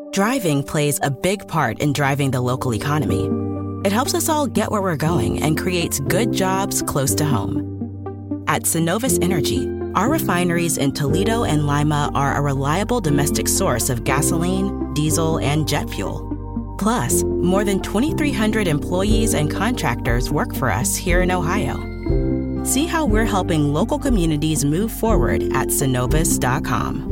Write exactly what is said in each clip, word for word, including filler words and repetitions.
Driving plays a big part in driving the local economy. It helps us all get where we're going and creates good jobs close to home. At Synovus Energy, our refineries in Toledo and Lima are a reliable domestic source of gasoline, diesel, and jet fuel. Plus, more than twenty-three hundred employees and contractors work for us here in Ohio. See how we're helping local communities move forward at synovus dot com.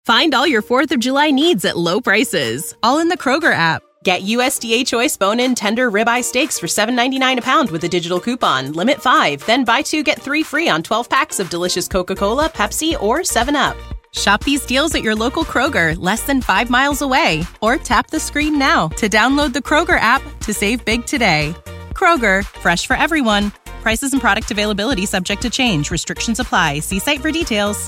Find all your fourth of July needs at low prices, all in the Kroger app. Get U S D A Choice bone-in tender ribeye steaks for seven ninety-nine a pound with a digital coupon. Limit five, then buy two, get three free on twelve packs of delicious Coca-Cola, Pepsi, or seven up. Shop these deals at your local Kroger, less than five miles away. Or tap the screen now to download the Kroger app to save big today. Kroger, fresh for everyone. Prices and product availability subject to change. Restrictions apply. See site for details.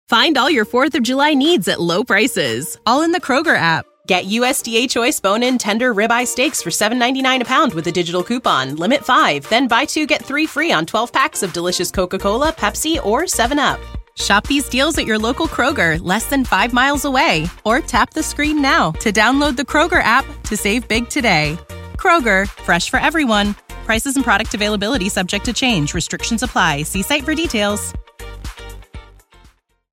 Find all your fourth of July needs at low prices, all in the Kroger app. Get U S D A Choice bone-in tender ribeye steaks for seven ninety-nine a pound with a digital coupon. Limit five, then buy two, get three free on twelve packs of delicious Coca-Cola, Pepsi, or seven up. Shop these deals at your local Kroger, less than five miles away. Or tap the screen now to download the Kroger app to save big today. Kroger, fresh for everyone. Prices and product availability subject to change. Restrictions apply. See site for details.